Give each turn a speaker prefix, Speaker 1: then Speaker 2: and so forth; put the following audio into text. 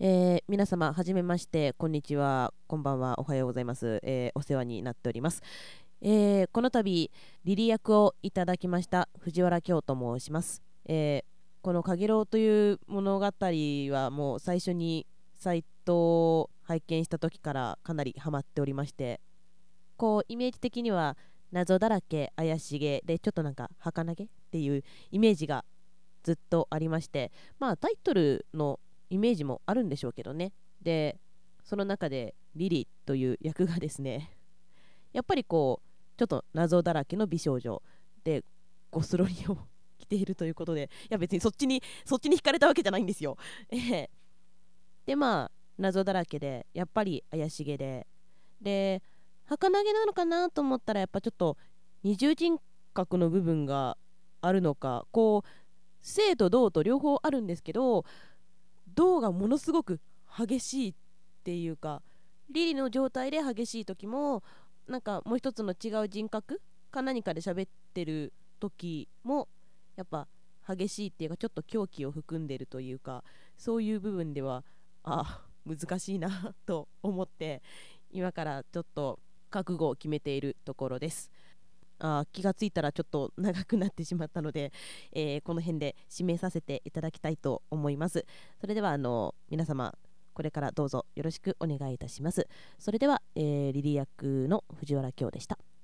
Speaker 1: 皆様はじめまして、こんにちは、こんばんは、おはようございます。お世話になっております。この度リリ役をいただきました藤原京と申します。この「かげろう」という物語はもう最初にサイトを拝見した時からかなりハマっておりまして、こうイメージ的には謎だらけ怪しげでちょっとなんか儚げっていうイメージがずっとありまして、まあタイトルのイメージもあるんでしょうけどね。でその中でリリーという役がですね、やっぱりこうちょっと謎だらけの美少女でゴスロリを着ているということで、いや別にそっちに惹かれたわけじゃないんですよ。でまあ謎だらけでやっぱり怪しげで儚げなのかなと思ったら、やっぱちょっと二重人格の部分があるのか、こう静と動と両方あるんですけど、動がものすごく激しいっていうか、リリの状態で激しい時も、なんかもう一つの違う人格か何かで喋ってる時もやっぱ激しいっていうか、ちょっと狂気を含んでるというか、そういう部分では難しいなと思って、今からちょっと覚悟を決めているところです。気がついたらちょっと長くなってしまったので、この辺で締めさせていただきたいと思います。それでは皆様これからどうぞよろしくお願いいたします。それでは、リリー役の藤原京でした。